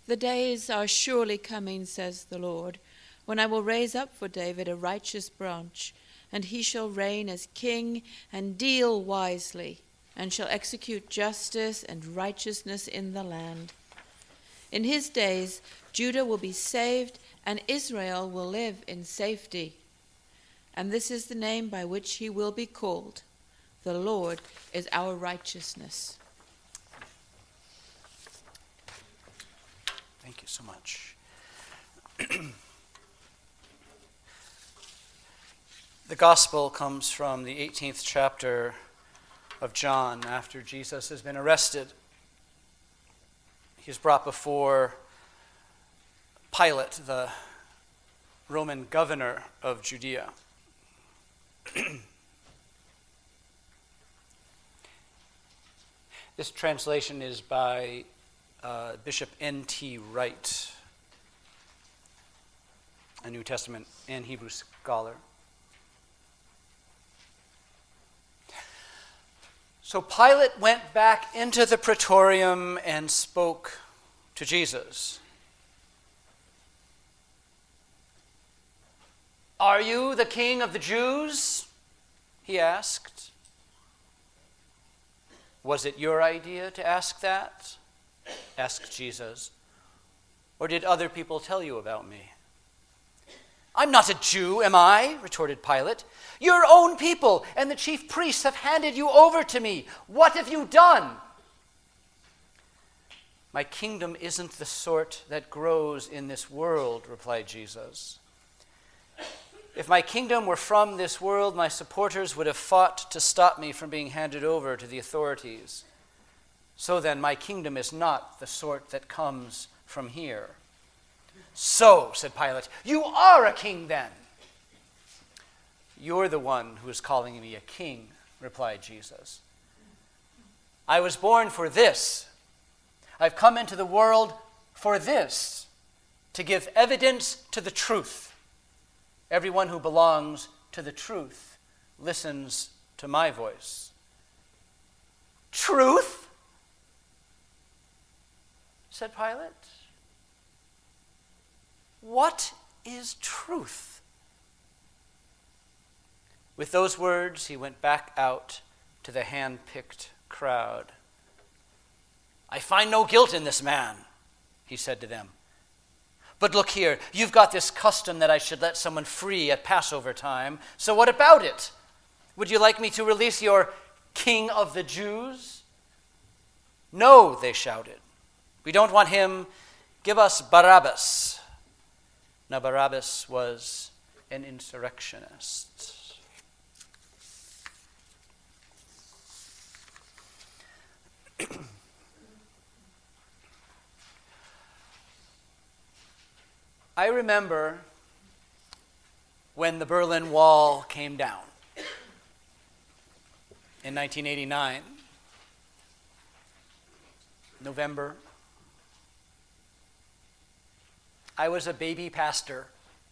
The days are surely coming, says the Lord, when I will raise up for David a righteous branch, and he shall reign as king and deal wisely, and shall execute justice and righteousness in the land. In his days Judah will be saved, and Israel will live in safety. And this is the name by which he will be called. The Lord is our righteousness. Thank you so much. The gospel comes from the 18th chapter of John after Jesus has been arrested. He is brought before Pilate, the Roman governor of Judea. This translation is by Bishop N.T. Wright, a New Testament and Hebrew scholar. So Pilate went back into the praetorium and spoke to Jesus. "Are you the king of the Jews?" he asked. "Was it your idea to ask that?" asked Jesus. "Or did other people tell you about me?" "I'm not a Jew, am I?" retorted Pilate. "Your own people and the chief priests have handed you over to me. What have you done?" "My kingdom isn't the sort that grows in this world," replied Jesus. "If my kingdom were from this world, my supporters would have fought to stop me from being handed over to the authorities. So then, my kingdom is not the sort that comes from here." "So," said Pilate, "you are a king then?" "You're the one who is calling me a king," replied Jesus. "I was born for this. I've come into the world for this, to give evidence to the truth. Everyone who belongs to the truth listens to my voice." "Truth?" said Pilate. "What is truth?" With those words, he went back out to the hand-picked crowd. "I find no guilt in this man," he said to them. "But look here, you've got this custom that I should let someone free at Passover time. So what about it? Would you like me to release your king of the Jews?" "No," they shouted. "We don't want him. Give us Barabbas." Now Barabbas was an insurrectionist. I remember when the Berlin Wall came down in 1989, November. I was a baby pastor,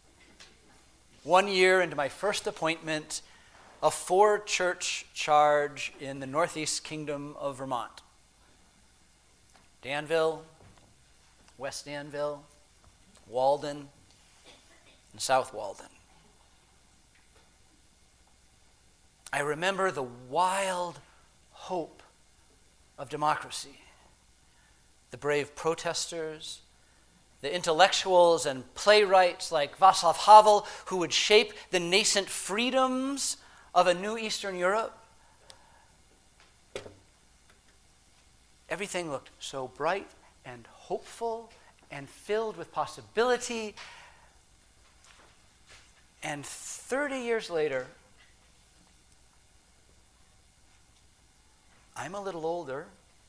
1 year into my first appointment, a 4-church charge in the Northeast Kingdom of Vermont. Danville, West Danville, Walden, and South Walden. I remember the wild hope of democracy, the brave protesters, the intellectuals and playwrights like Václav Havel who would shape the nascent freedoms of a new Eastern Europe. Everything looked so bright and hopeful and filled with possibility. And 30 years later, I'm a little older,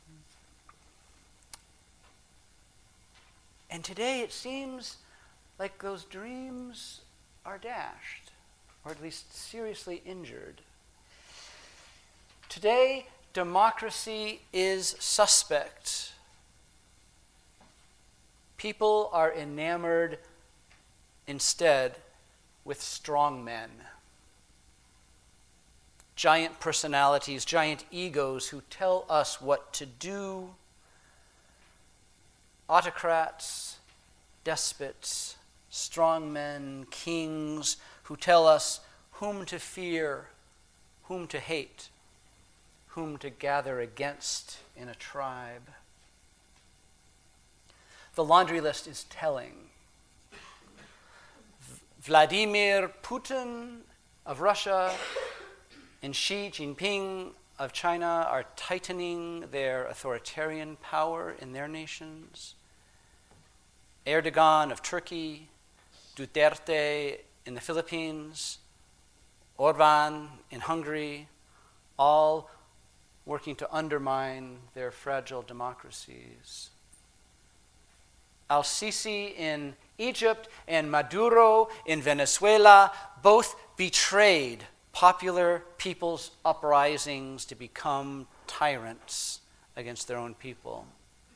and today it seems like those dreams are dashed, or at least seriously injured. Today, democracy is suspect. People are enamored instead with strong men. Giant personalities, giant egos who tell us what to do. autocrats, despots, strongmen, kings who tell us whom to fear, whom to hate, whom to gather against in a tribe. The laundry list is telling. Vladimir Putin of Russia and Xi Jinping of China are tightening their authoritarian power in their nations. Erdogan of Turkey, Duterte in the Philippines, Orban in Hungary, all working to undermine their fragile democracies. Al-Sisi in Egypt and Maduro in Venezuela both betrayed popular people's uprisings to become tyrants against their own people.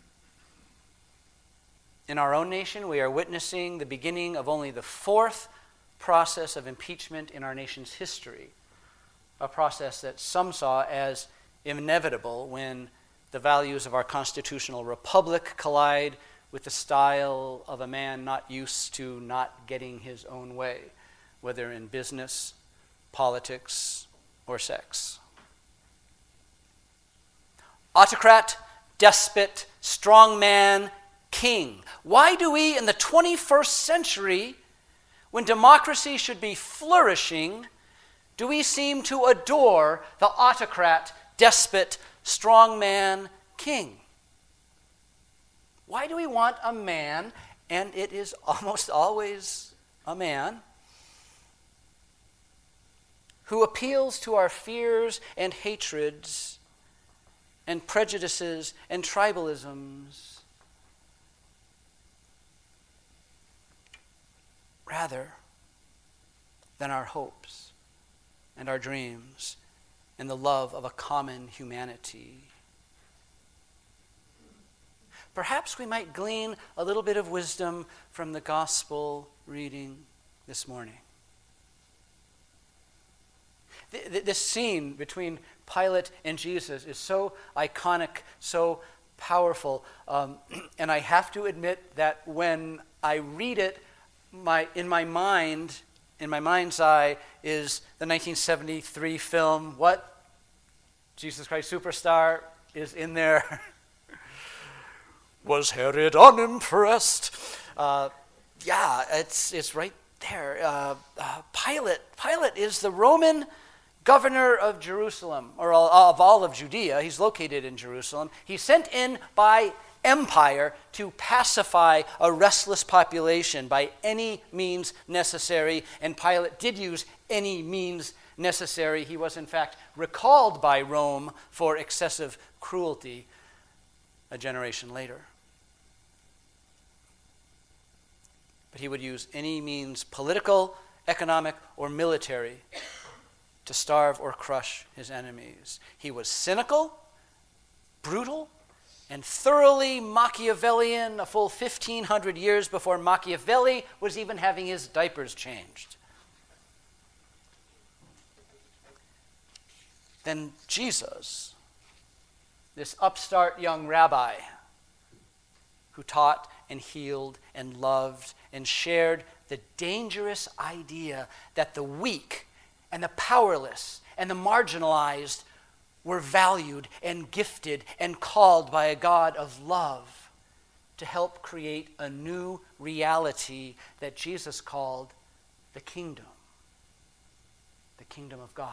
In our own nation, we are witnessing the beginning of only the fourth process of impeachment in our nation's history, a process that some saw as inevitable when the values of our constitutional republic collide with the style of a man not used to not getting his own way, whether in business, politics, or sex. Autocrat, despot, strongman, king. Why do we in the 21st century, when democracy should be flourishing, do we seem to adore the autocrat, despot, strongman, king? Why do we want a man, and it is almost always a man, who appeals to our fears and hatreds and prejudices and tribalisms, rather than our hopes and our dreams and the love of a common humanity? Perhaps we might glean a little bit of wisdom from the gospel reading this morning. This scene between Pilate and Jesus is so iconic, so powerful, and I have to admit that when I read it, in my mind's eye is the 1973 film, what? Jesus Christ Superstar is in there. Was Herod unimpressed? It's right there. Pilate is the Roman governor of Jerusalem, or of all of Judea. He's located in Jerusalem. He's sent in by empire to pacify a restless population by any means necessary, and Pilate did use any means necessary. He was in fact recalled by Rome for excessive cruelty a generation later. But he would use any means, political, economic, or military, to starve or crush his enemies. He was cynical, brutal, and thoroughly Machiavellian a full 1,500 years before Machiavelli was even having his diapers changed. Then Jesus, this upstart young rabbi who taught and healed and loved and shared the dangerous idea that the weak and the powerless and the marginalized were valued and gifted and called by a God of love to help create a new reality that Jesus called the kingdom of God.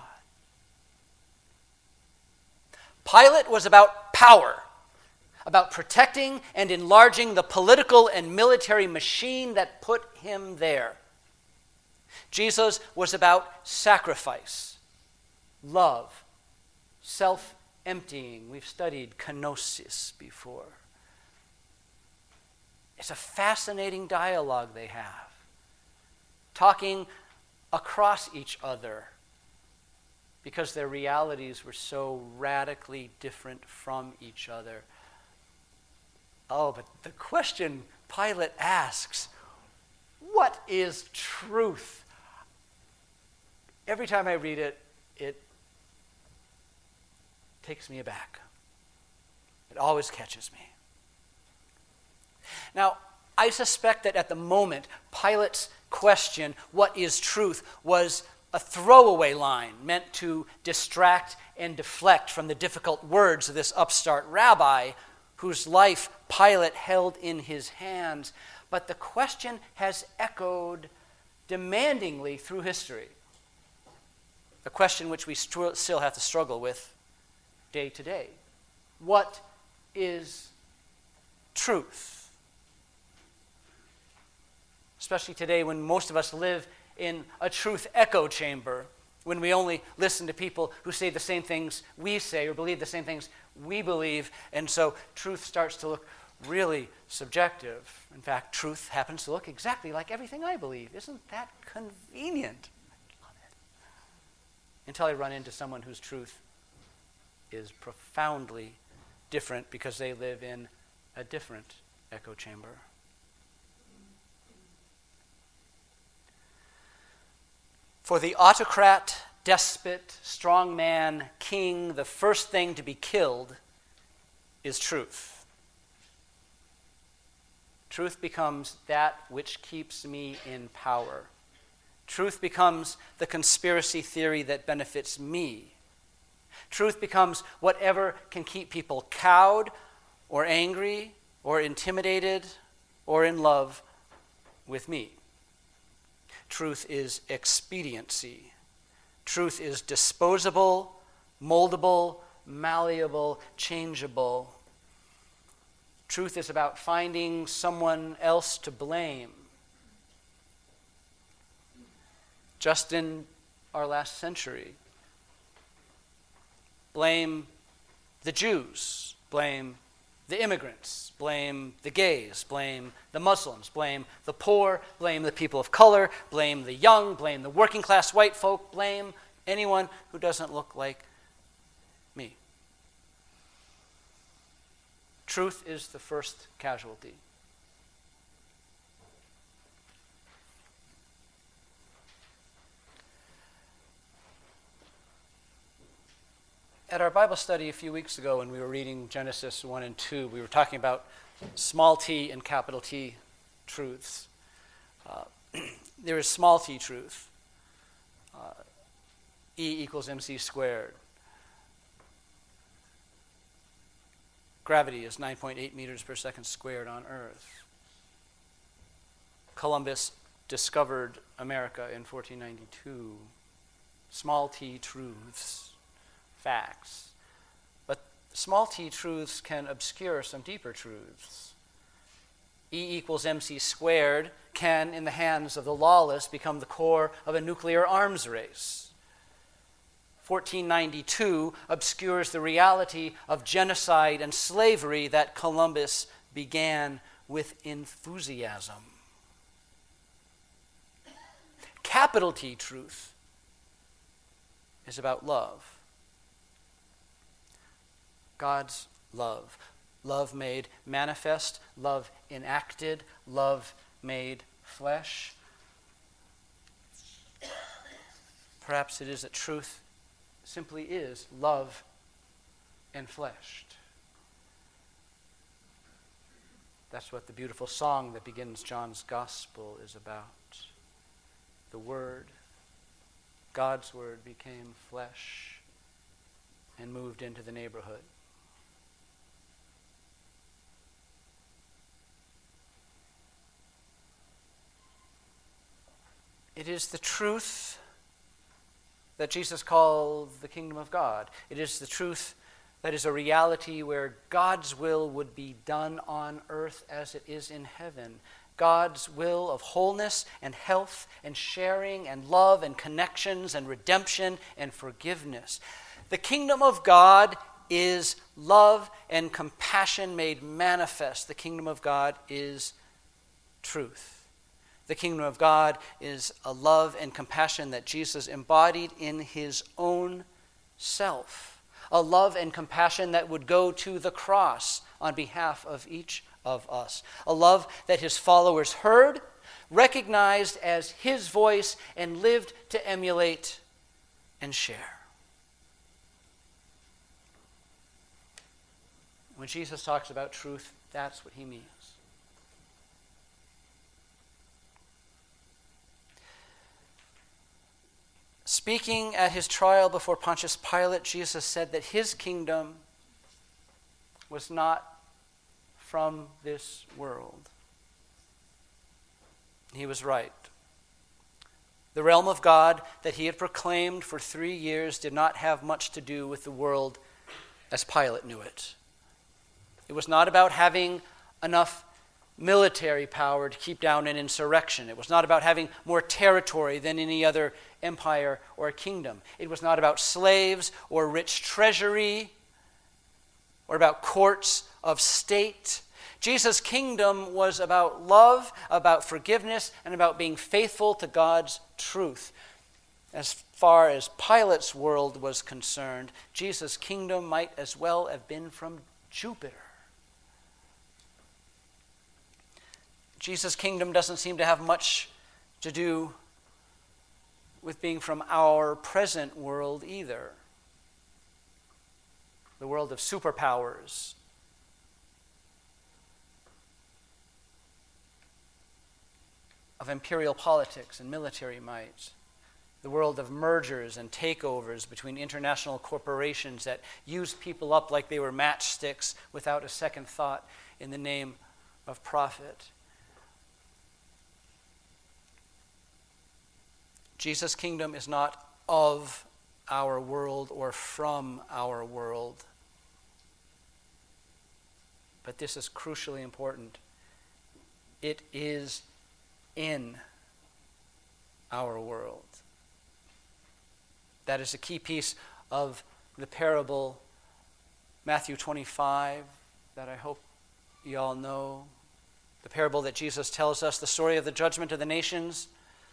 Pilate was about power, about protecting and enlarging the political and military machine that put him there. Jesus was about sacrifice, love, self-emptying. We've studied kenosis before. It's a fascinating dialogue they have, talking across each other because their realities were so radically different from each other. Oh, but the question Pilate asks, what is truth? Every time I read it, it takes me aback. It always catches me. Now, I suspect that at the moment, Pilate's question, what is truth, was a throwaway line meant to distract and deflect from the difficult words of this upstart rabbi whose life Pilate held in his hands. But the question has echoed demandingly through history, a question which we still have to struggle with day to day. What is truth? Especially today when most of us live in a truth echo chamber, when we only listen to people who say the same things we say or believe the same things we believe, and so truth starts to look really subjective. In fact, truth happens to look exactly like everything I believe. Isn't that convenient? I love it. Until I run into someone whose truth is profoundly different because they live in a different echo chamber. For the autocrat, despot, strongman, king, the first thing to be killed is truth. Truth becomes that which keeps me in power. Truth becomes the conspiracy theory that benefits me. Truth becomes whatever can keep people cowed or angry or intimidated or in love with me. Truth is expediency. Truth is disposable, moldable, malleable, changeable. Truth is about finding someone else to blame. Just in our last century, blame the Jews, blame the immigrants, blame the gays, blame the Muslims, blame the poor, blame the people of color, blame the young, blame the working class white folk, blame anyone who doesn't look like me. Truth is the first casualty. At our Bible study a few weeks ago when we were reading Genesis 1 and 2, we were talking about small t and capital T truths. There is small t truth. E equals mc squared. Gravity is 9.8 meters per second squared on Earth. Columbus discovered America in 1492. Small t truths. Facts. But small t truths can obscure some deeper truths. E equals mc squared can, in the hands of the lawless, become the core of a nuclear arms race. 1492 obscures the reality of genocide and slavery that Columbus began with enthusiasm. Capital T truth is about love. God's love. Love made manifest, love enacted, love made flesh. Perhaps it is that truth simply is love enfleshed. That's what the beautiful song that begins John's Gospel is about. The Word, God's Word, became flesh and moved into the neighborhood. It is the truth that Jesus called the kingdom of God. It is the truth that is a reality where God's will would be done on earth as it is in heaven. God's will of wholeness and health and sharing and love and connections and redemption and forgiveness. The kingdom of God is love and compassion made manifest. The kingdom of God is truth. The kingdom of God is a love and compassion that Jesus embodied in his own self. A love and compassion that would go to the cross on behalf of each of us. A love that his followers heard, recognized as his voice, and lived to emulate and share. When Jesus talks about truth, that's what he means. Speaking at his trial before Pontius Pilate, Jesus said that his kingdom was not from this world. He was right. The realm of God that he had proclaimed for 3 years did not have much to do with the world as Pilate knew it. It was not about having enough military power to keep down an insurrection. It was not about having more territory than any other empire or kingdom. It was not about slaves or rich treasury or about courts of state. Jesus' kingdom was about love, about forgiveness, and about being faithful to God's truth. As far as Pilate's world was concerned, Jesus' kingdom might as well have been from Jupiter. Jesus' kingdom doesn't seem to have much to do with being from our present world either. The world of superpowers. Of imperial politics and military might. The world of mergers and takeovers between international corporations that use people up like they were matchsticks without a second thought in the name of profit. Jesus' kingdom is not of our world or from our world. But this is crucially important. It is in our world. That is a key piece of the parable, Matthew 25, that I hope you all know. The parable that Jesus tells us, the story of the judgment of the nations.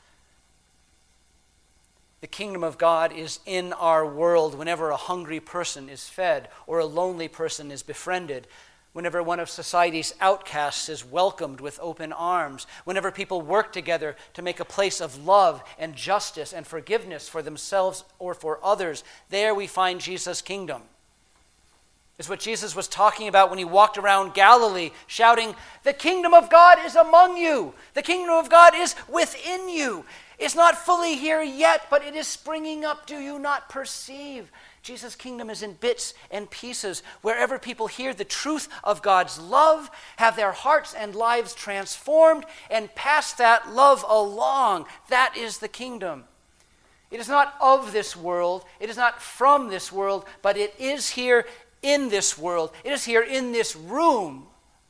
The kingdom of God is in our world whenever a hungry person is fed or a lonely person is befriended, whenever one of society's outcasts is welcomed with open arms, whenever people work together to make a place of love and justice and forgiveness for themselves or for others, there we find Jesus' kingdom. It's what Jesus was talking about when he walked around Galilee shouting, "The kingdom of God is among you. The kingdom of God is within you. It's not fully here yet, but it is springing up. Do you not perceive?" Jesus' kingdom is in bits and pieces. Wherever people hear the truth of God's love, have their hearts and lives transformed, and pass that love along, that is the kingdom. It is not of this world. It is not from this world, but it is here in this world. It is here in this room.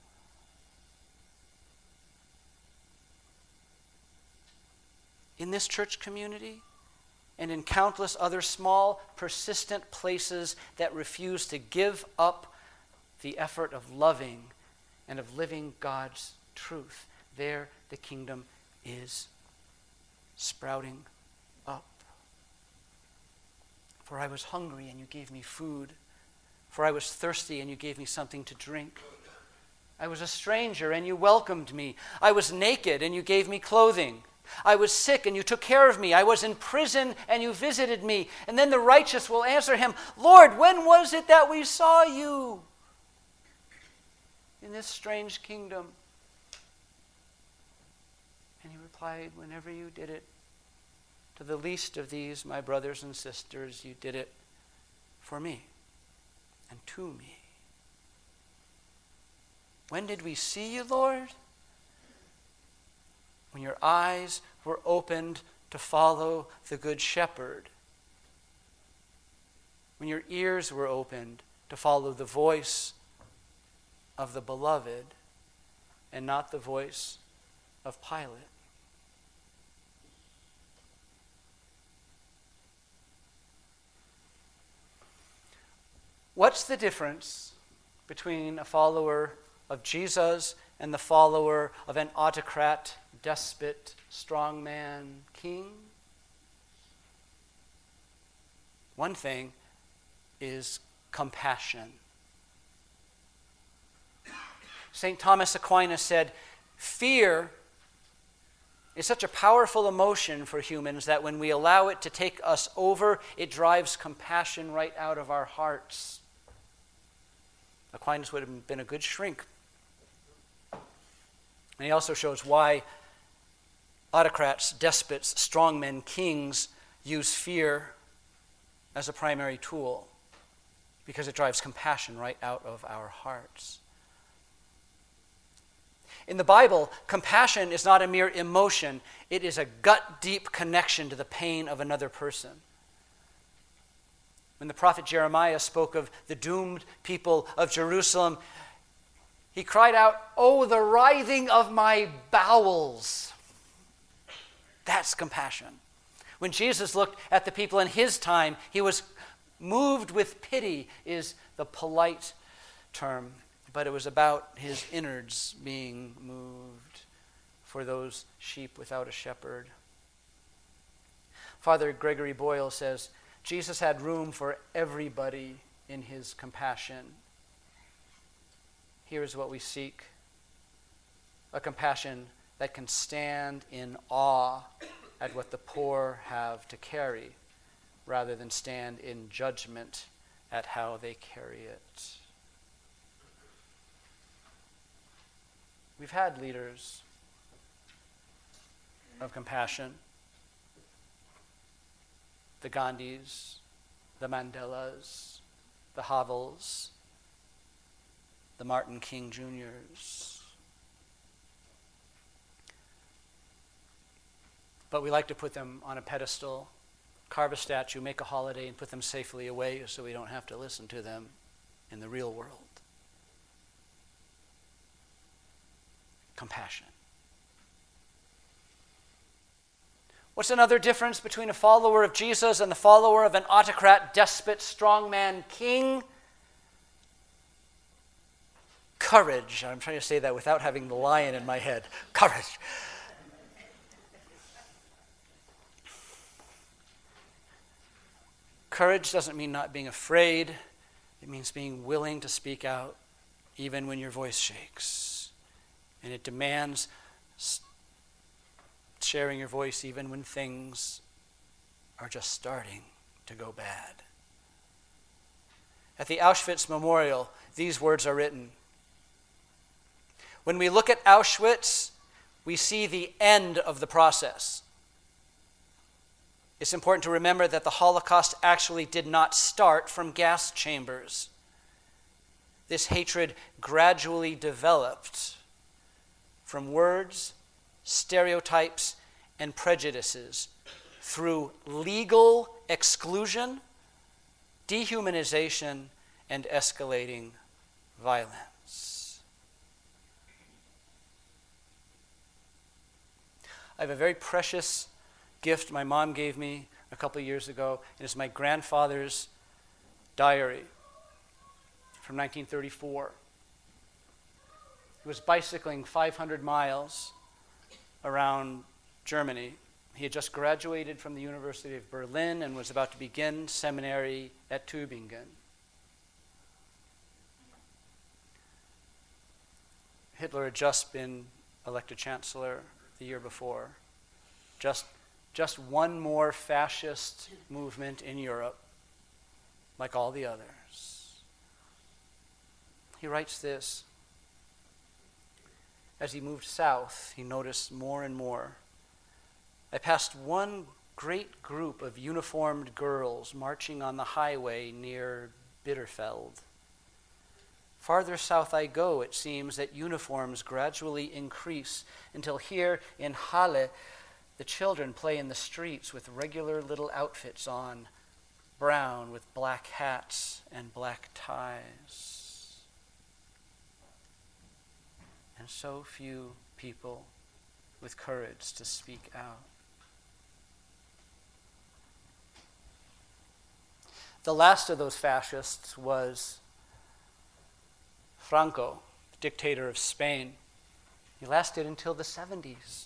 In this church community, and in countless other small, persistent places that refuse to give up the effort of loving and of living God's truth. There the kingdom is sprouting up. For I was hungry and you gave me food. For I was thirsty and you gave me something to drink. I was a stranger and you welcomed me. I was naked and you gave me clothing. I was sick and you took care of me. I was in prison and you visited me. And then the righteous will answer him, "Lord, when was it that we saw you in this strange kingdom?" And he replied, "Whenever you did it to the least of these, my brothers and sisters, you did it for me and to me." When did we see you, Lord? When your eyes were opened to follow the Good Shepherd. When your ears were opened to follow the voice of the beloved and not the voice of Pilate. What's the difference between a follower of Jesus and the follower of an autocrat, despot, strongman, king? One thing is compassion. St. Thomas Aquinas said, "Fear is such a powerful emotion for humans that when we allow it to take us over, it drives compassion right out of our hearts." Aquinas would have been a good shrink. And he also shows why autocrats, despots, strongmen, kings use fear as a primary tool because it drives compassion right out of our hearts. In the Bible, compassion is not a mere emotion. It is a gut-deep connection to the pain of another person. When the prophet Jeremiah spoke of the doomed people of Jerusalem, he cried out, "Oh, the writhing of my bowels." That's compassion. When Jesus looked at the people in his time, he was moved with pity, is the polite term. But it was about his innards being moved for those sheep without a shepherd. Father Gregory Boyle says, Jesus had room for everybody in his compassion. Here is what we seek: a compassion that can stand in awe at what the poor have to carry, rather than stand in judgment at how they carry it. We've had leaders of compassion. The Gandhis, the Mandelas, the Havels, the Martin King Jr.'s. But we like to put them on a pedestal, carve a statue, make a holiday, and put them safely away so we don't have to listen to them in the real world. Compassion. What's another difference between a follower of Jesus and the follower of an autocrat, despot, strongman, king? Courage. I'm trying to say that without having the lion in my head. Courage. Courage doesn't mean not being afraid. It means being willing to speak out even when your voice shakes. And it demands sharing your voice even when things are just starting to go bad. At the Auschwitz Memorial, these words are written. When we look at Auschwitz, we see the end of the process. It's important to remember that the Holocaust actually did not start from gas chambers. This hatred gradually developed from words, stereotypes, and prejudices through legal exclusion, dehumanization, and escalating violence. I have a very precious gift my mom gave me a couple of years ago. It is my grandfather's diary from 1934. He was bicycling 500 miles around Germany. He had just graduated from the University of Berlin and was about to begin seminary at Tübingen. Hitler had just been elected chancellor the year before. Just one more fascist movement in Europe, like all the others. He writes this. As he moved south, he noticed more and more. I passed one great group of uniformed girls marching on the highway near Bitterfeld. Farther south I go, it seems that uniforms gradually increase until here in Halle, the children play in the streets with regular little outfits on, brown with black hats and black ties. And so few people with courage to speak out. The last of those fascists was Franco, dictator of Spain. He lasted until the 70s.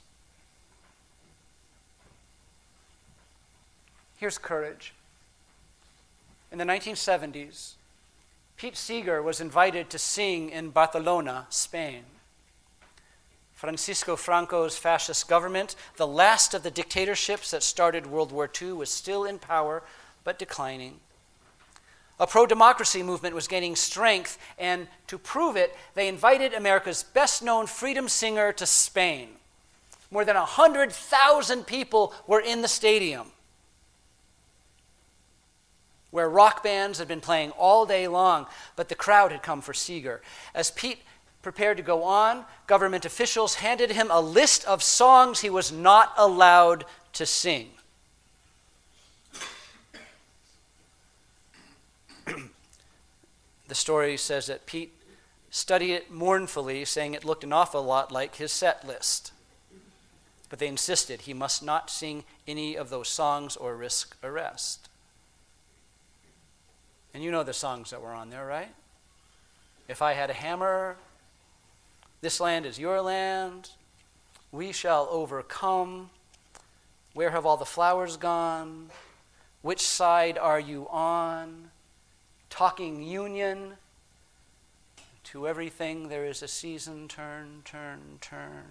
Here's courage. In the 1970s, Pete Seeger was invited to sing in Barcelona, Spain. Francisco Franco's fascist government, the last of the dictatorships that started World War II, was still in power, but declining. A pro-democracy movement was gaining strength, and to prove it, they invited America's best-known freedom singer to Spain. More than 100,000 people were in the stadium. where rock bands had been playing all day long, but the crowd had come for Seeger. As Pete prepared to go on, government officials handed him a list of songs he was not allowed to sing. The story says that Pete studied it mournfully, saying it looked an awful lot like his set list. But they insisted he must not sing any of those songs or risk arrest. And you know the songs that were on there, right? If I Had a Hammer, This Land Is Your Land, We Shall Overcome, Where Have All the Flowers Gone, Which Side Are You On, Talking Union, To Everything There Is a Season, Turn, Turn, Turn.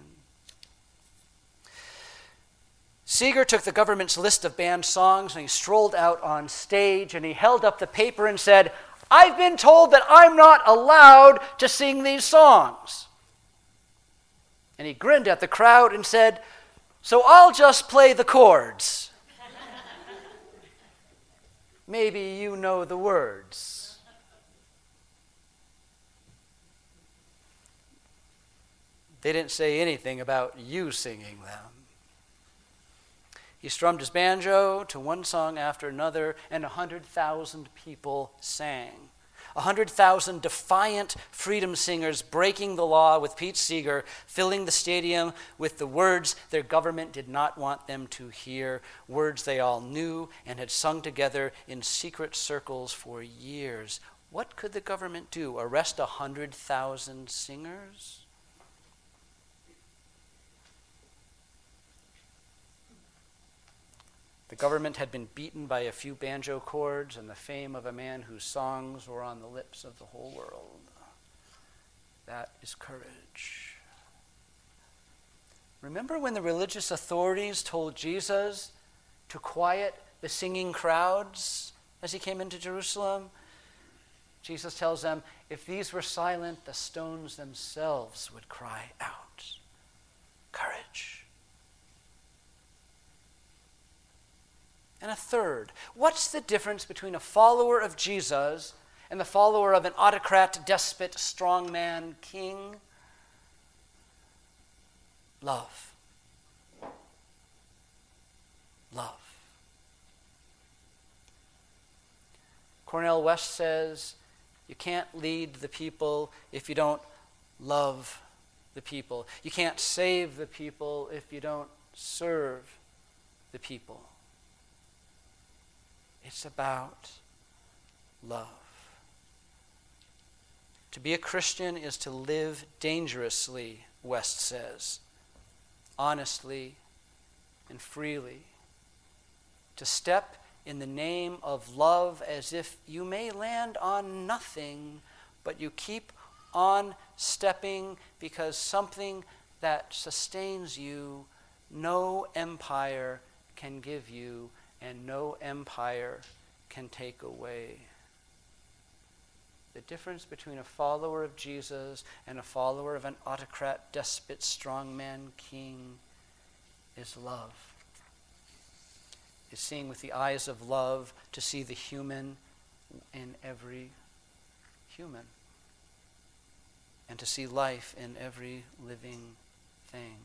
Seeger took the government's list of banned songs and he strolled out on stage and he held up the paper and said, "I've been told that I'm not allowed to sing these songs." And he grinned at the crowd and said, "So I'll just play the chords. Maybe you know the words." They didn't say anything about you singing them. He strummed his banjo to one song after another, and 100,000 people sang. 100,000 defiant freedom singers breaking the law with Pete Seeger, filling the stadium with the words their government did not want them to hear, words they all knew and had sung together in secret circles for years. What could the government do? Arrest 100,000 singers? The government had been beaten by a few banjo chords and the fame of a man whose songs were on the lips of the whole world. That is courage. Remember when the religious authorities told Jesus to quiet the singing crowds as he came into Jerusalem? Jesus tells them, if these were silent, the stones themselves would cry out. Courage. And a third, what's the difference between a follower of Jesus and the follower of an autocrat, despot, strongman, king? Love. Love. Cornel West says, you can't lead the people if you don't love the people. You can't save the people if you don't serve the people. It's about love. To be a Christian is to live dangerously, West says, honestly and freely. To step in the name of love as if you may land on nothing, but you keep on stepping because something that sustains you, no empire can give you, and no empire can take away. The difference between a follower of Jesus and a follower of an autocrat, despot, strongman, king is love. Is seeing with the eyes of love to see the human in every human and to see life in every living thing.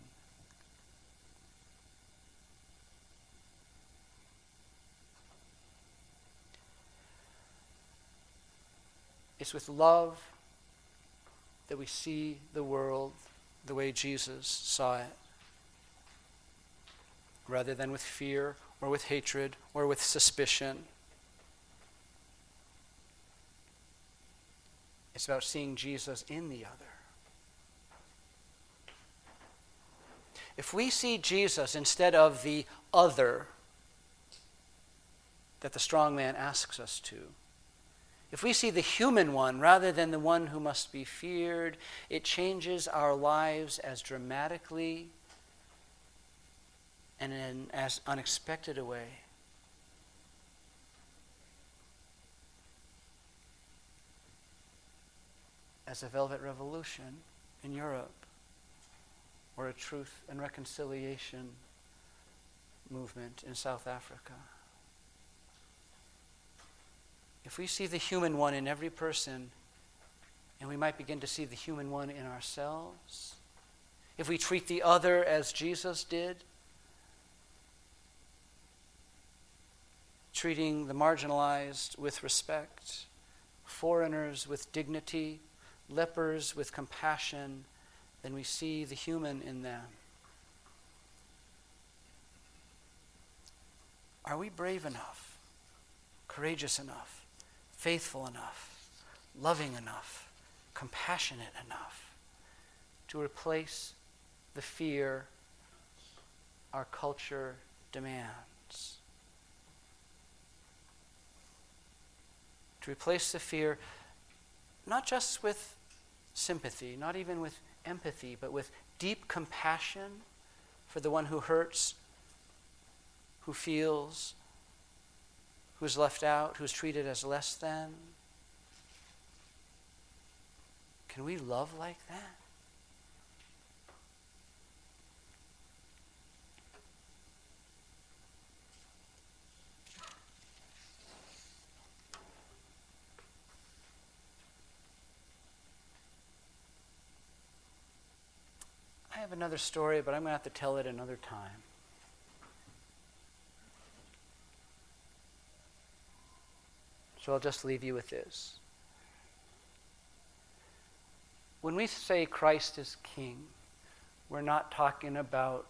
It's with love that we see the world the way Jesus saw it, rather than with fear or with hatred or with suspicion. It's about seeing Jesus in the other. If we see Jesus instead of the other that the strong man asks us to, if we see the human one rather than the one who must be feared, it changes our lives as dramatically and in as unexpected a way as a Velvet Revolution in Europe or a Truth and Reconciliation movement in South Africa. if we see the human one in every person, and we might begin to see the human one in ourselves, if we treat the other as Jesus did, treating the marginalized with respect, foreigners with dignity, lepers with compassion, then we see the human in them. Are we brave enough, courageous enough, faithful enough, loving enough, compassionate enough to replace the fear our culture demands? To replace the fear not just with sympathy, not even with empathy, but with deep compassion for the one who hurts, who feels, who's left out, who's treated as less than. Can we love like that? I have another story, but I'm going to have to tell it another time. So I'll just leave you with this. When we say Christ is King, we're not talking about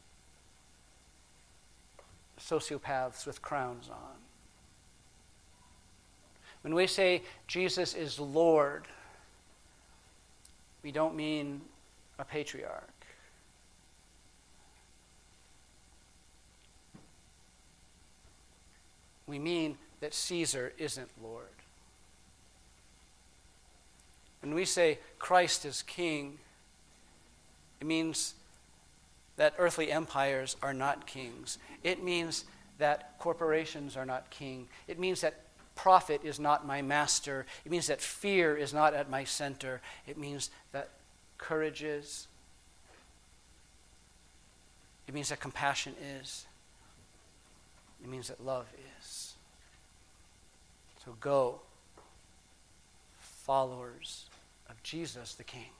sociopaths with crowns on. When we say Jesus is Lord, we don't mean a patriarch. We mean that Caesar isn't Lord. When we say Christ is King, it means that earthly empires are not kings. It means that corporations are not king. It means that profit is not my master. It means that fear is not at my center. It means that courage is. It means that compassion is. It means that love is. So go, followers of Jesus the King,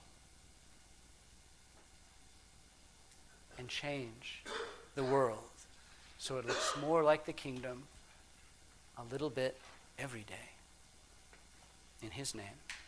and change the world so it looks more like the kingdom a little bit every day. In his name.